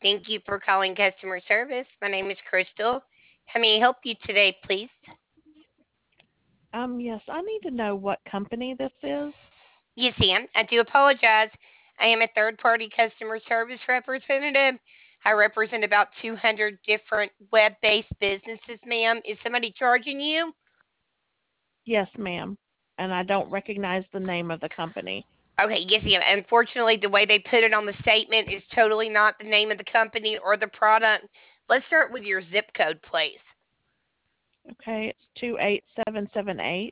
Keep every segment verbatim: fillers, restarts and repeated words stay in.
Thank you for calling customer service. My name is Crystal. How may I help you today, please? Um, yes, I need to know what company this is. Yes, ma'am. I do apologize. I am a third party customer service representative. I represent about two hundred different web based businesses, ma'am. Is somebody charging you? Yes, ma'am. And I don't recognize the name of the company. Okay, yes, ma'am. Unfortunately, the way they put it on the statement is totally not the name of the company or the product. Let's start with your zip code, please. Okay, it's two eight seven seven eight.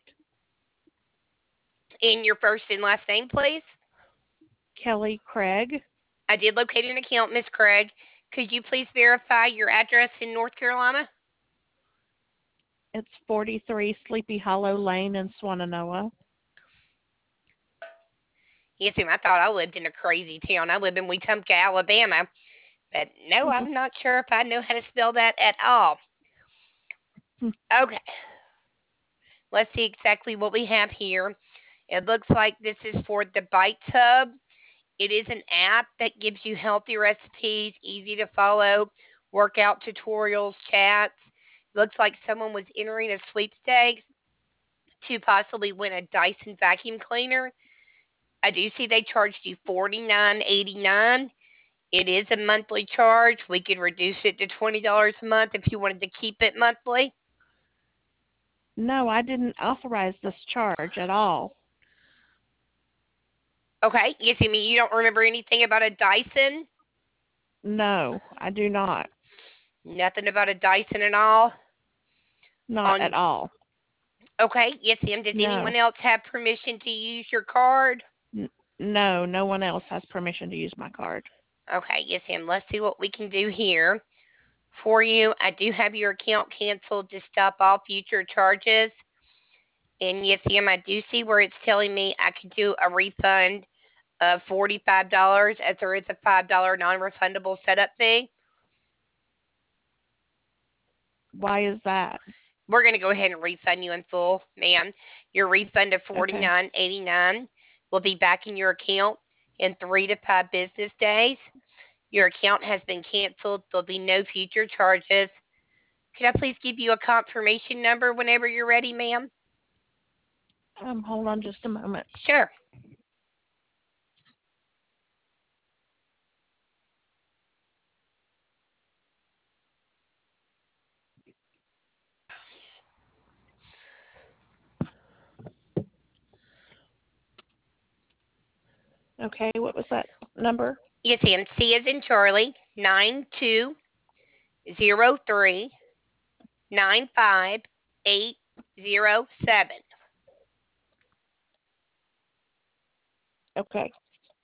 And your first and last name, please. Kelly Craig. I did locate an account, Miss Craig. Could you please verify your address in North Carolina? It's forty-three Sleepy Hollow Lane in Swannanoa. Yes, ma'am. I thought I lived in a crazy town. I live in Wetumpka, Alabama. But no, I'm not sure if I know how to spell that at all. Okay, let's see exactly what we have here. It looks like this is for the Bite Tub. It is an app that gives you healthy recipes, easy to follow, workout tutorials, chats. Looks like someone was entering a sweepstakes to possibly win a Dyson vacuum cleaner. I do see they charged you forty-nine eighty-nine. It is a monthly charge. We could reduce it to twenty dollars a month if you wanted to keep it monthly. No, I didn't authorize this charge at all. Okay. Yes, I mean you don't remember anything about a Dyson? No, I do not. Nothing about a Dyson at all? Not at On all. Okay, yes, ma'am. Does No. anyone else have permission to use your card? N- no, no one else has permission to use my card. Okay, yes, ma'am. Let's see what we can do here for you. I do have your account canceled to stop all future charges. And yes, ma'am, I do see where it's telling me I could do a refund of forty-five dollars as there is a five dollars non refundable setup fee. Why is that? We're going to go ahead and refund you in full, ma'am. Your refund of Okay. forty-nine eighty-nine will be back in your account in three to five business days. Your account has been canceled. There'll be no future charges. Could I please give you a confirmation number whenever you're ready, ma'am? Um, hold on just a moment. Sure. Okay, what was that number? Yes, ma'am. C is in Charlie, nine two zero three nine five eight zero seven. Okay.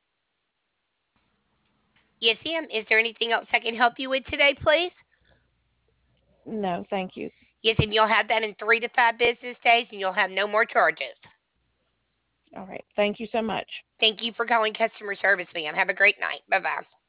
Yes, ma'am. Is there anything else I can help you with today, please? No, thank you. Yes, and you'll have that in three to five business days, and you'll have no more charges. All right. Thank you so much. Thank you for calling customer service, ma'am. Have a great night. Bye bye.